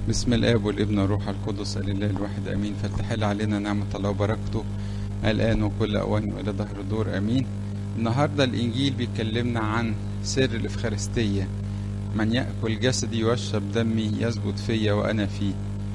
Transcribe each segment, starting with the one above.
بسم الآب والابن والروح القدس الإله الواحد آمين. فلتحل علينا نعمة الله وبركته الآن وكل أوان وإلى دهر الدور آمين. النهاردة الإنجيل بيكلمنا عن سر الإفخارستية. من يأكل جسدي ويشرب دمي يثبت فيا وأنا فيه.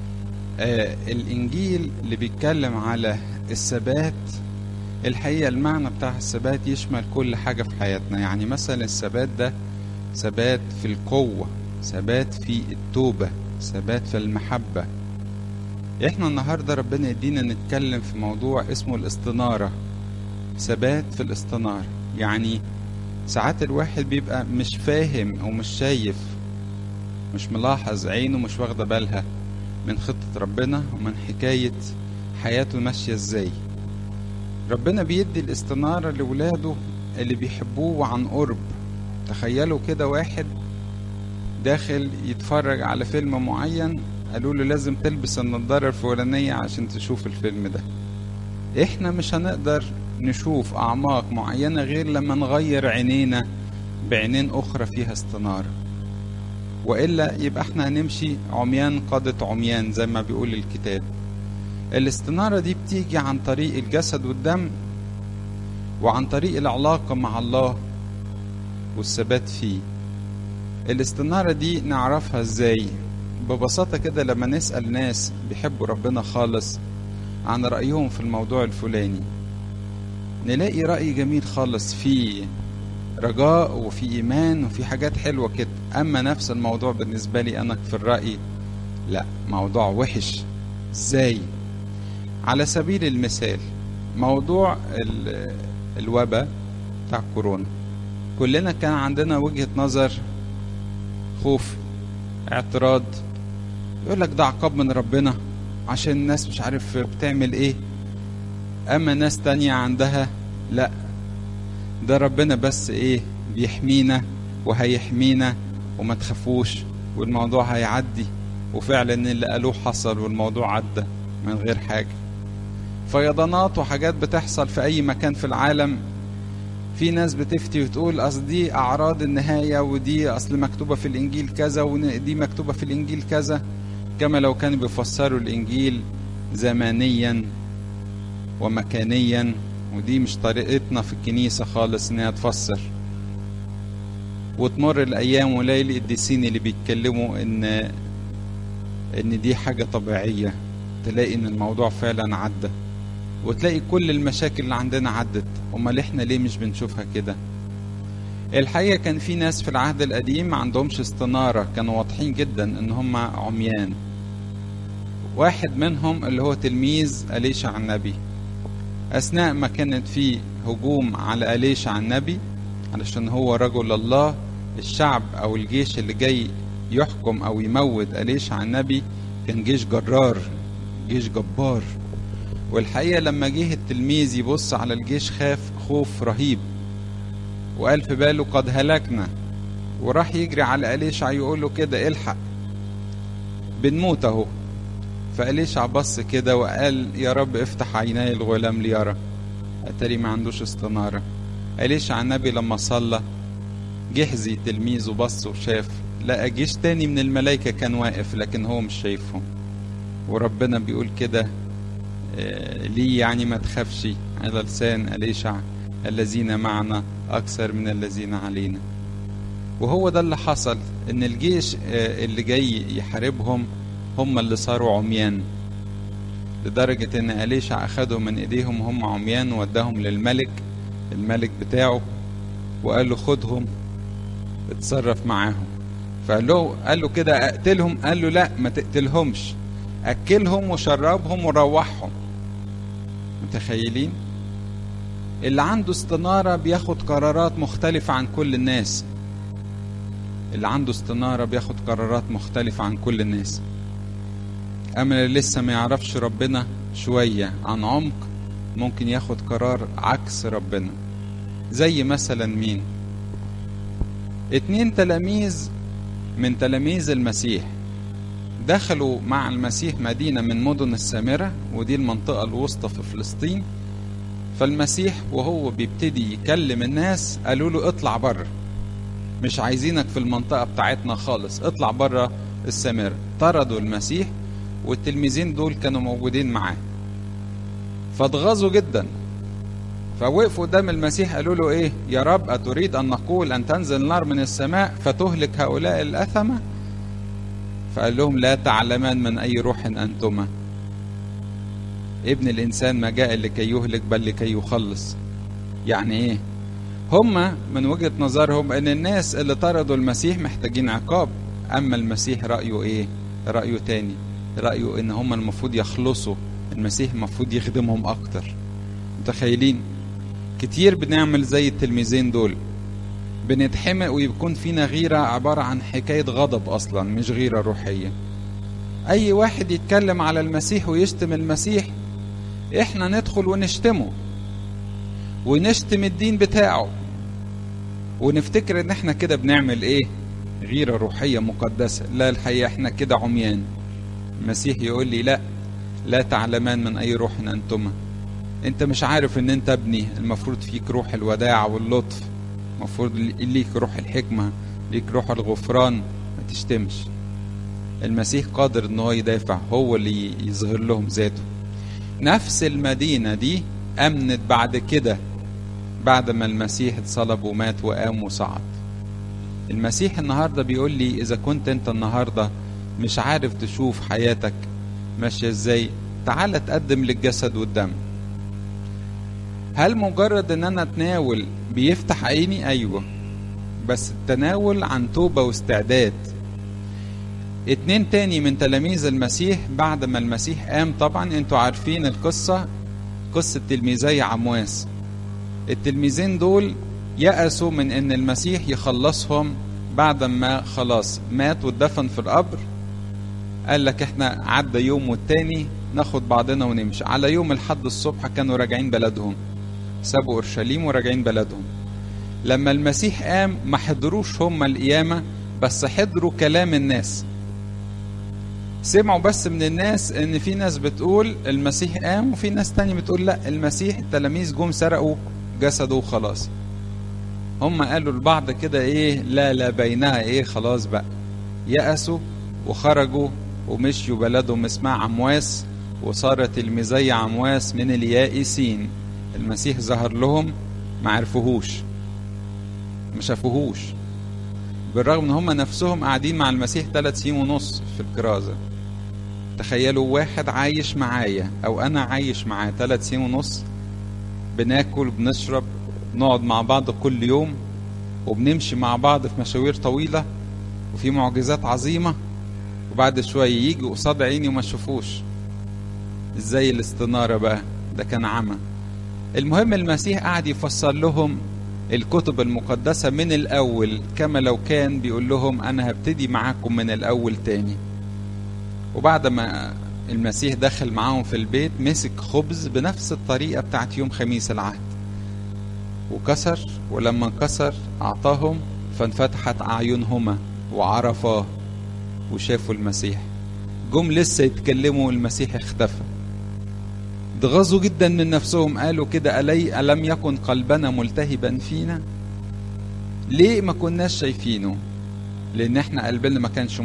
الإنجيل اللي بيتكلم على الثبات، الحقيقة المعنى بتاع الثبات يشمل كل حاجة في حياتنا. يعني مثلا الثبات ده ثبات في القوة، ثبات في التوبة، ثبات في المحبة. احنا النهاردة ربنا يدينا نتكلم في موضوع اسمه الاستنارة، ثبات في الاستنارة. يعني ساعات الواحد بيبقى مش فاهم او مش شايف، مش ملاحظ، عينه مش واخدة بالها من خطة ربنا ومن حكاية حياته ماشية ازاي. ربنا بيدي الاستنارة لولاده اللي بيحبوه عن قرب. تخيلوا كده واحد داخل يتفرج على فيلم معين، قالوا له لازم تلبس النضارة الفلانية عشان تشوف الفيلم ده. احنا مش هنقدر نشوف اعماق معينة غير لما نغير عينينا بعينين اخرى فيها استنارة، وإلا يبقى احنا هنمشي عميان قادة عميان زي ما بيقول الكتاب. الاستنارة دي بتيجي عن طريق الجسد والدم، وعن طريق العلاقة مع الله والثبات فيه. الاستنارة دي نعرفها ازاي؟ ببساطة كده لما نسأل ناس بيحبوا ربنا خالص عن رأيهم في الموضوع الفلاني، نلاقي رأي جميل خالص، فيه رجاء وفي إيمان وفي حاجات حلوة كده. أما نفس الموضوع بالنسبة لي أنا في الرأي لا، موضوع وحش. ازاي؟ على سبيل المثال موضوع الوباء بتاع كورونا، كلنا كان عندنا وجهة نظر، خوف، اعتراض، يقول لك ده عقاب من ربنا عشان الناس مش عارف بتعمل ايه. اما ناس تانية عندها لا، ده ربنا بس ايه بيحمينا وهيحمينا وما تخافوش والموضوع هيعدي. وفعلا اللي قالوه حصل والموضوع عدى من غير حاجة. فيضانات وحاجات بتحصل في اي مكان في العالم، في ناس بتفتي وتقول اصل دي اعراض النهاية، ودي اصل مكتوبة في الانجيل كذا، ودي مكتوبة في الانجيل كذا، كما لو كانوا بيفسروا الانجيل زمانيا ومكانيا. ودي مش طريقتنا في الكنيسة خالص انها تفسر. وتمر الايام وليل القديسين اللي بيتكلموا ان دي حاجة طبيعية، تلاقي ان الموضوع فعلا عدى، وتلاقي كل المشاكل اللي عندنا عدت. امال احنا ليه مش بنشوفها كده؟ الحقيقة كان في ناس في العهد القديم ما عندهمش استنارة، كانوا واضحين جدا ان هم عميان. واحد منهم اللي هو تلميذ أليشع النبي، اثناء ما كانت في هجوم على أليشع النبي علشان هو رجل الله، الشعب او الجيش اللي جاي يحكم او يموت أليشع النبي كان جيش جرار، جيش جبار. والحقيقة لما جه التلميذ يبص على الجيش خاف خوف رهيب، وقال في باله قد هلكنا، وراح يجري على أليشع يقول له كده الحق بنموت اهو. فأليشع بص كده وقال يا رب افتح عيني الغلام ليرى. اتاري ما عندوش استنارة. أليشع النبي لما صلى جهزي تلميذه بص وشاف، لقى جيش تاني من الملائكة كان واقف لكن هو مش شايفهم. وربنا بيقول كده ليه يعني ما تخافش، على لسان أليشع الذين معنا أكثر من الذين علينا. وهو ده اللي حصل، إن الجيش اللي جاي يحاربهم هم اللي صاروا عميان، لدرجة إن أليشع أخدهم من إيديهم هم عميان ووداهم للملك، الملك بتاعه، وقال له خدهم اتصرف معاهم. قال له كده أقتلهم؟ قال له لا، ما تقتلهمش، أكلهم وشربهم وروحهم. متخيلين؟ اللي عنده استنارة بياخد قرارات مختلفة عن كل الناس. اللي عنده استنارة بياخد قرارات مختلفة عن كل الناس. أما اللي لسه ما يعرفش ربنا شوية عن عمق ممكن ياخد قرار عكس ربنا. زي مثلا مين؟ 2 تلاميذ من تلاميذ المسيح دخلوا مع المسيح مدينة من مدن السامرة، ودي المنطقة الوسطى في فلسطين. فالمسيح وهو بيبتدي يكلم الناس قالوا له اطلع بره، مش عايزينك في المنطقة بتاعتنا خالص، اطلع بره السامرة، طردوا المسيح والتلميذين دول كانوا موجودين معاه، فاتغاظوا جدا، فوقفوا قدام المسيح قالوا له ايه؟ يا رب أتريد أن نقول أن تنزل نار من السماء فتهلك هؤلاء الأثمة؟ فقال لهم لا تعلمان من أي روح أنتما، ابن الإنسان ما جاء لكي يهلك بل لكي يخلص. يعني ايه؟ هم من وجهة نظرهم ان الناس اللي طردوا المسيح محتاجين عقاب، اما المسيح رأيه ايه؟ رأيه تاني، رأيه ان هم المفروض يخلصوا، المسيح المفروض يخدمهم اكتر. متخيلين؟ كتير بنعمل زي التلميذين دول، بنتحمق ويكون فينا غيرة عبارة عن حكاية غضب اصلا، مش غيرة روحية. اي واحد يتكلم على المسيح ويشتم المسيح احنا ندخل ونشتمه ونشتم الدين بتاعه، ونفتكر ان احنا كده بنعمل ايه؟ غيرة روحية مقدسة. لا، الحقيقة احنا كده عميان. المسيح يقول لي لا، لا تعلمان من اي روح انتما، انت مش عارف ان انت ابني، المفروض فيك روح الوداع واللطف، المفروض ليك روح الحكمة، ليك روح الغفران، ما تشتمش. المسيح قادر ان هو يدافع، هو اللي يظهر لهم ذاته. نفس المدينة دي امنت بعد كده، بعد ما المسيح اتصلب ومات وقام وصعد. المسيح النهاردة بيقول لي إذا كنت أنت النهاردة مش عارف تشوف حياتك ماشية إزاي، تعال تقدم للجسد والدم. هل مجرد أن أنا أتناول بيفتح عيني؟ أيوة، بس التناول عن توبة واستعداد. 2 تاني من تلاميذ المسيح بعد ما المسيح قام، طبعا أنتوا عارفين القصة، قصة تلميذي عمواس. التلميذين دول يأسوا من ان المسيح يخلصهم بعد ما خلاص مات واتدفن في القبر. قال لك احنا عدى يوم والتاني ناخد بعضنا ونمشي. على يوم الحد الصبح كانوا راجعين بلدهم، سابوا اورشليم وراجعين بلدهم. لما المسيح قام ما حضروش هم القيامة، بس حضروا كلام الناس، سمعوا بس من الناس ان في ناس بتقول المسيح قام، وفي ناس تاني بتقول لا المسيح التلاميذ جم سرقوا جسده وخلاص. هم قالوا لبعض كده ايه، لا بينها ايه، خلاص بقى. يأسوا وخرجوا ومشيوا بلدهم اسمها عمواس، وصارت تلميذي عمواس من اليائسين. المسيح ظهر لهم ما عرفوهوش، ما شافوهوش، بالرغم ان هم نفسهم قاعدين مع المسيح 3 سنين ونص في الكرازة. تخيلوا واحد عايش معايا او انا عايش معاه 3 سنين ونص، بناكل بنشرب نقعد مع بعض كل يوم، وبنمشي مع بعض في مشاوير طويلة وفي معجزات عظيمة، وبعد شوية يجي قصاد عيني وما اشوفوش. ازاي الاستنارة بقى؟ ده كان عمى. المهم المسيح قاعد يفسر لهم الكتب المقدسة من الأول، كما لو كان بيقول لهم أنا هبتدي معاكم من الأول تاني. وبعد ما المسيح دخل معاهم في البيت، مسك خبز بنفس الطريقة بتاعت يوم خميس العهد وكسر، ولما انكسر أعطاهم، فانفتحت أعينهما وعرفاه وشافوا المسيح. جم لسه يتكلموا المسيح اختفى. اتغاظوا جدا من نفسهم، قالوا كده ألم يكن قلبنا ملتهبا فينا؟ ليه ما كناش شايفينه؟ لأن احنا قلبنا ما كانش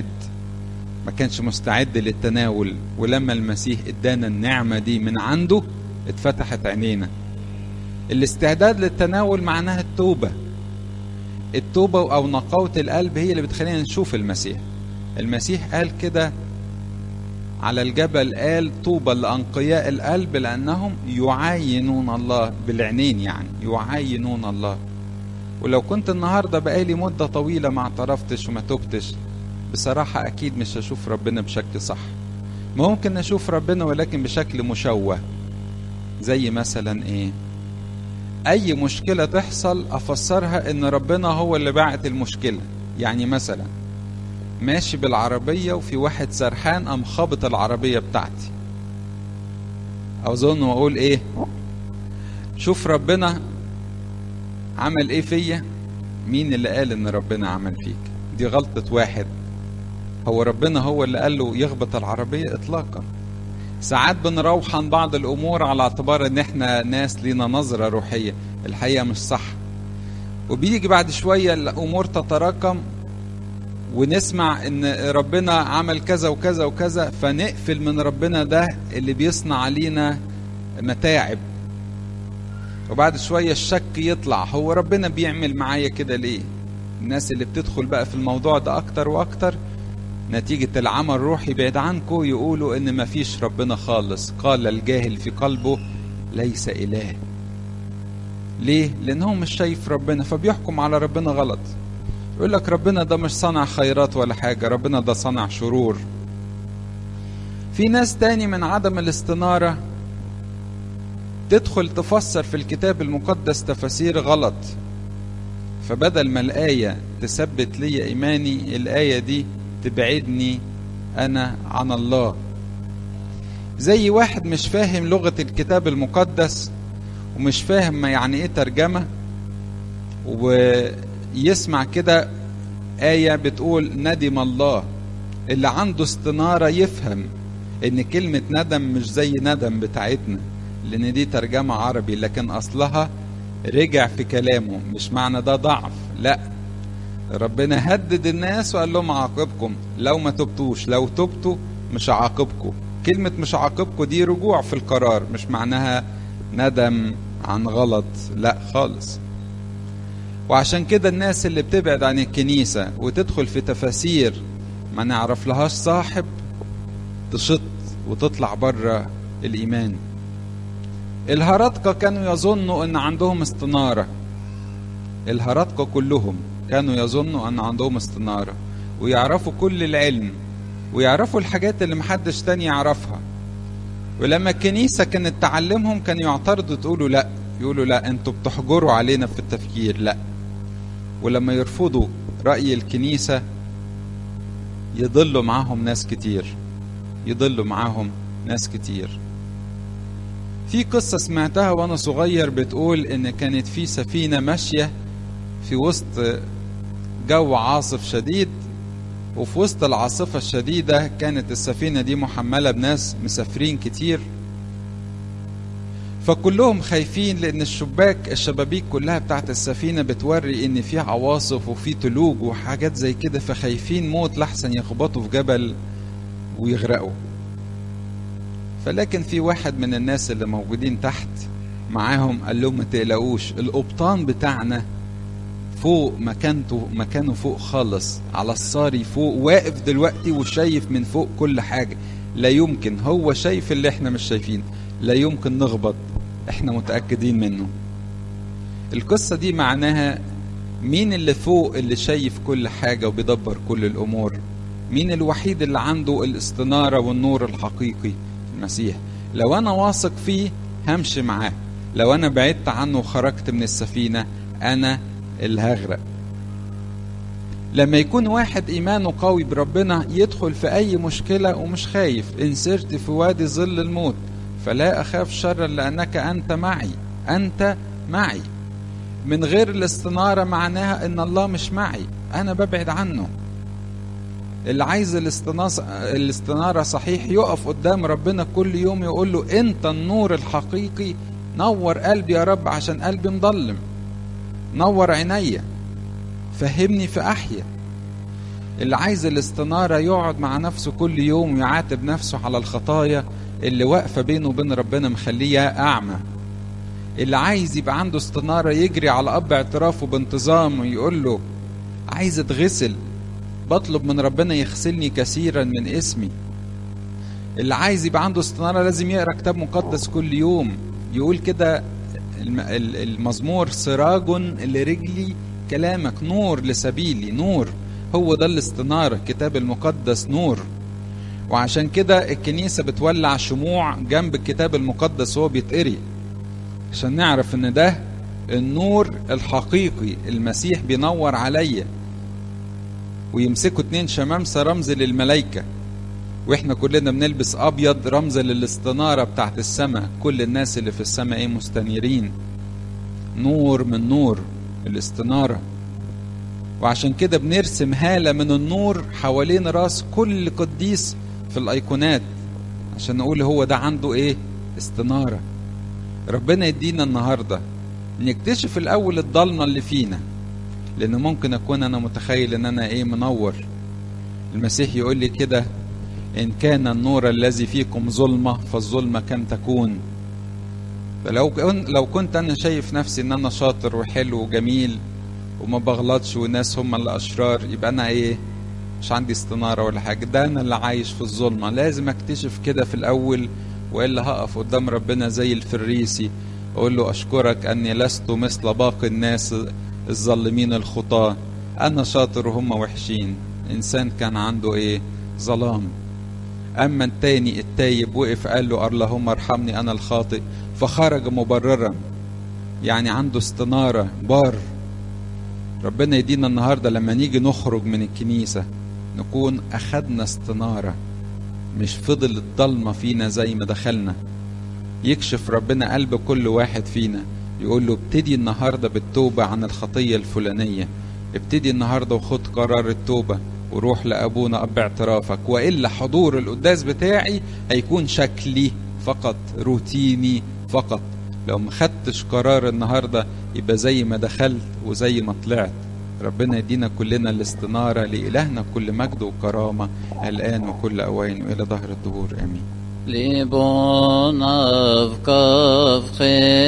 مستعد للتناول. ولما المسيح ادانا النعمة دي من عنده اتفتحت عينينا. الاستعداد للتناول معناها التوبة أو نقاوة القلب هي اللي بتخلينا نشوف المسيح. المسيح قال كده على الجبل، قال طوبى لأنقياء القلب لأنهم يعاينون الله، بالعينين يعني يعاينون الله. ولو كنت النهاردة بقالي مدة طويلة ما اعترفتش وما توبتش، بصراحة أكيد مش هشوف ربنا بشكل صح. ممكن نشوف ربنا ولكن بشكل مشوه. زي مثلا ايه؟ اي مشكلة تحصل افسرها ان ربنا هو اللي باعت المشكلة. يعني مثلا ماشي بالعربية وفي واحد سرحان قام خابط العربية بتاعتي، اظن واقول ايه؟ شوف ربنا عمل ايه فيا. مين اللي قال ان ربنا عمل فيك؟ دي غلطة واحد. هو ربنا هو اللي قال له يخبط العربية؟ اطلاقا. ساعات بنروح عن بعض الامور على اعتبار ان احنا ناس لينا نظرة روحية، الحقيقة مش صح. وبيجي بعد شوية الامور تتراكم ونسمع ان ربنا عمل كذا وكذا وكذا، فنقفل من ربنا ده اللي بيصنع علينا متاعب. وبعد شوية الشك يطلع، هو ربنا بيعمل معايا كده ليه؟ الناس اللي بتدخل بقى في الموضوع ده اكتر واكتر نتيجة العمل الروحي بعيد عنكم يقولوا ان مفيش ربنا خالص. قال الجاهل في قلبه ليس اله. ليه؟ لانه مش شايف ربنا، فبيحكم على ربنا غلط. يقول لك ربنا ده مش صنع خيرات ولا حاجة، ربنا ده صنع شرور. في ناس تاني من عدم الاستنارة تدخل تفسر في الكتاب المقدس تفاسير غلط، فبدل ما الآية تثبت لي إيماني، الآية دي تبعدني أنا عن الله. زي واحد مش فاهم لغة الكتاب المقدس ومش فاهم ما يعني إيه ترجمة، ويسمع كده آية بتقول ندم الله. اللي عنده استنارة يفهم إن كلمة ندم مش زي ندم بتاعتنا، لأن دي ترجمة عربي، لكن أصلها رجع في كلامه. مش معنى ده ضعف، لا، ربنا هدد الناس وقال لهم عاقبكم لو ما تبتوش، لو تبتوا مش عاقبكم. كلمة مش عاقبكم دي رجوع في القرار، مش معناها ندم عن غلط، لا خالص. وعشان كده الناس اللي بتبعد عن الكنيسة وتدخل في تفاسير ما نعرف لهاش صاحب تشط وتطلع بره الإيمان. الهرطقة كانوا يظنوا ان عندهم استنارة، الهرطقة كلهم كانوا يظنوا ان عندهم استنارة ويعرفوا كل العلم ويعرفوا الحاجات اللي محدش تاني يعرفها. ولما الكنيسة كانت تعلمهم كانوا يعترضوا، يقولوا لا انتوا بتحجروا علينا في التفكير، لا. ولما يرفضوا رأي الكنيسة يضلوا معاهم ناس كتير. في قصة سمعتها وانا صغير بتقول ان كانت في سفينة ماشية في وسط جو عاصف شديد، وفي وسط العاصفة الشديدة كانت السفينة دي محملة بناس مسافرين كتير، فكلهم خايفين لان الشبابيك كلها بتاعت السفينة بتوري ان في عواصف وفي تلوج وحاجات زي كده، فخايفين موت لحسن يخبطوا في جبل ويغرقوا. فلكن في واحد من الناس اللي موجودين تحت معاهم قال لهم ما تقلقوش، القبطان بتاعنا فوق مكانه فوق خالص على الصاري فوق، واقف دلوقتي وشايف من فوق كل حاجة، لا يمكن، هو شايف اللي احنا مش شايفين، لا يمكن نغبط، احنا متأكدين منه. القصة دي معناها مين اللي فوق اللي شايف كل حاجة وبيدبر كل الأمور؟ مين الوحيد اللي عنده الاستنارة والنور الحقيقي؟ المسيح. لو أنا واثق فيه همشي معاه، لو أنا بعدت عنه وخرجت من السفينة أنا اللي هغرق. لما يكون واحد إيمانه قوي بربنا يدخل في أي مشكلة ومش خايف. إن سرت في وادي ظل الموت فلا أخاف شرا لأنك أنت معي. من غير الاستنارة معناها إن الله مش معي، أنا ببعد عنه. اللي عايز الاستنارة صحيح يقف قدام ربنا كل يوم يقول له أنت النور الحقيقي، نور قلبي يا رب عشان قلبي مظلم، نور عينيا، فهمني فأحيا. اللي عايز الاستنارة يقعد مع نفسه كل يوم ويعاتب نفسه على الخطايا اللي واقفة بينه وبين ربنا مخليه أعمى. اللي عايز يبقى عنده استنارة يجري على أب اعترافه بانتظام ويقول له عايز اتغسل، بطلب من ربنا يغسلني كثيرا من اسمي. اللي عايز يبقى عنده استنارة لازم يقرأ كتاب مقدس كل يوم. يقول كده المزمور سراج لرجلي كلامك، نور لسبيلي. نور هو ده الاستنارة، كتاب المقدس نور. وعشان كده الكنيسة بتولع شموع جنب الكتاب المقدس وهو بيتقري، عشان نعرف ان ده النور الحقيقي. المسيح بينور عليا. ويمسكوا 2 شمامسة رمز للملائكة، واحنا كلنا بنلبس ابيض رمز للاستنارة بتاعت السماء. كل الناس اللي في السماء مستنيرين، نور من نور الاستنارة. وعشان كده بنرسم هالة من النور حوالين راس كل قديس في الايقونات عشان نقول هو ده عنده استنارة. ربنا يدينا النهاردة نكتشف الاول الضلمة اللي فينا، لان ممكن اكون انا متخيل ان انا منور، المسيح يقول لي كده: إن كان النور الذي فيكم ظلمة فالظلمة كم تكون. فلو كنت أنا شايف نفسي إن أنا شاطر وحلو وجميل وما بغلطش والناس هم اللي أشرار، يبقى أنا إيه؟ مش عندي استنارة ولا حاجة، ده أنا اللي عايش في الظلمة. لازم أكتشف كده في الأول، وإلا هقف قدام ربنا زي الفريسي أقول له: أشكرك أني لست مثل باقي الناس الظالمين الخطاة، أنا شاطر وهم وحشين. إنسان كان عنده إيه؟ ظلام. أما التاني التايب وقف قال له: اللهم ارحمني أنا الخاطئ، فخرج مبررا، يعني عنده استنارة، بار. ربنا يدينا النهاردة لما نيجي نخرج من الكنيسة نكون أخدنا استنارة، مش فضل الضلمة فينا زي ما دخلنا. يكشف ربنا قلب كل واحد فينا، يقول له: ابتدي النهاردة بالتوبة عن الخطية الفلانية، ابتدي النهاردة وخد قرار التوبة وروح لأبونا أب اعترافك، وإلا حضور القداس بتاعي هيكون شكلي فقط، روتيني فقط. لو ما خدتش قرار النهاردة يبقى زي ما دخلت وزي ما طلعت. ربنا يدينا كلنا الاستنارة. لإلهنا كل مجد وكرامة الآن وكل أوان وإلى ظهر الدهور، آمين. ליבון אבקף